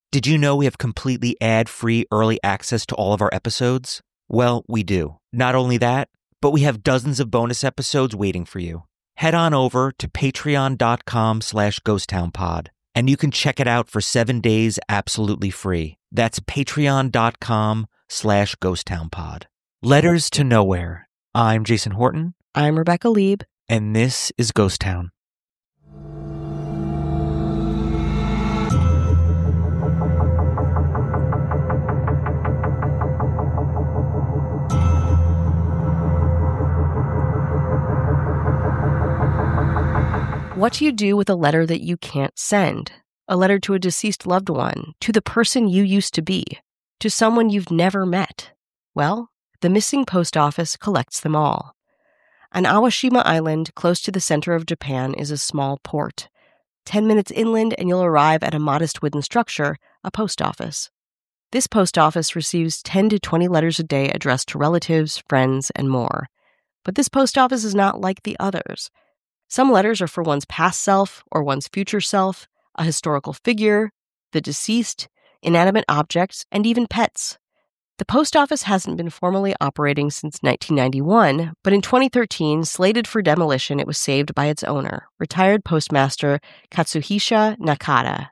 Did you know we have completely ad-free early access to all of our episodes? Well, we do. Not only that, but we have dozens of bonus episodes waiting for you. Head on over to patreon.com/ghosttownpod, and you can check it out for 7 days absolutely free. That's patreon.com/ghosttownpod. Letters to Nowhere. I'm Jason Horton. I'm Rebecca Lieb. And this is Ghost Town. What do you do with a letter that you can't send? A letter to a deceased loved one, to the person you used to be, to someone you've never met? Well, the Missing Post Office collects them all. On Awashima Island, close to the center of Japan, is a small port. 10 minutes inland and you'll arrive at a modest wooden structure, a post office. This post office receives 10 to 20 letters a day addressed to relatives, friends, and more. But this post office is not like the others. Some letters are for one's past self or one's future self, a historical figure, the deceased, inanimate objects, and even pets. The post office hasn't been formally operating since 1991, but in 2013, slated for demolition, it was saved by its owner, retired postmaster Katsuhisa Nakata,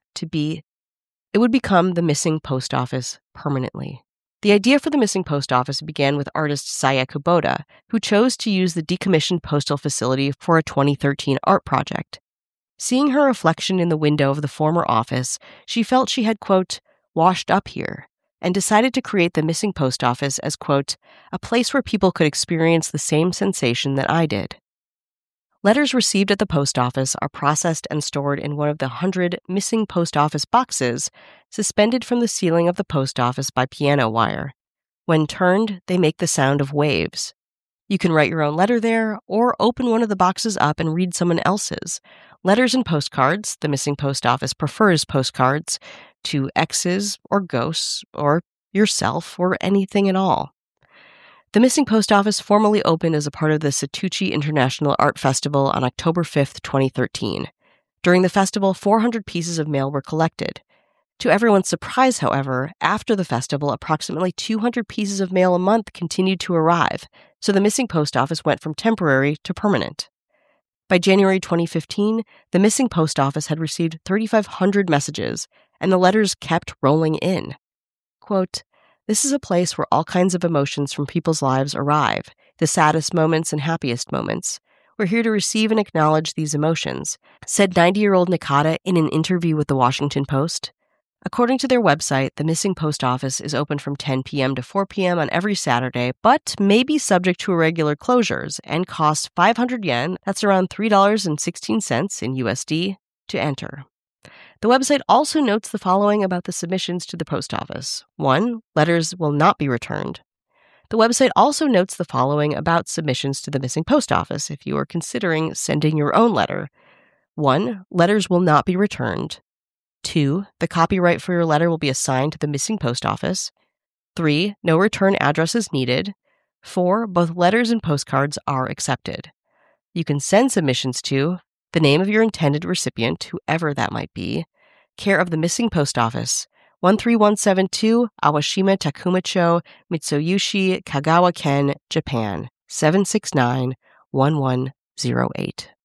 it would become the Missing Post Office permanently. The idea for the Missing Post Office began with artist Saya Kubota, who chose to use the decommissioned postal facility for a 2013 art project. Seeing her reflection in the window of the former office, she felt she had, quote, washed up here, and decided to create the Missing Post Office as, quote, a place where people could experience the same sensation that I did. Letters received at the post office are processed and stored in one of the 100 Missing Post Office boxes suspended from the ceiling of the post office by piano wire. When turned, they make the sound of waves. You can write your own letter there, or open one of the boxes up and read someone else's. Letters and postcards, the Missing Post Office prefers postcards, to exes or ghosts or yourself or anything at all. The Missing Post Office formally opened as a part of the Setouchi International Art Festival on October 5, 2013. During the festival, 400 pieces of mail were collected. To everyone's surprise, however, after the festival, approximately 200 pieces of mail a month continued to arrive, so the Missing Post Office went from temporary to permanent. By January 2015, the Missing Post Office had received 3,500 messages, and the letters kept rolling in. Quote, this is a place where all kinds of emotions from people's lives arrive, the saddest moments and happiest moments. We're here to receive and acknowledge these emotions, said 90-year-old Nakata in an interview with the Washington Post. According to their website, the Missing Post Office is open from 10 p.m. to 4 p.m. on every Saturday, but may be subject to irregular closures and costs 500 yen, that's around $3.16 in USD, to enter. The website also notes the following about the submissions to the post office. 1. Letters will not be returned. The website also notes the following about submissions to the Missing Post Office if you are considering sending your own letter. 1. Letters will not be returned. 2. The copyright for your letter will be assigned to the Missing Post Office. 3. No return address is needed. 4. Both letters and postcards are accepted. You can send submissions to the name of your intended recipient, whoever that might be, care of the Missing Post Office, 13172 Awashima Takumacho, Mitsuyoshi, Kagawa-ken, Japan, 769-1108.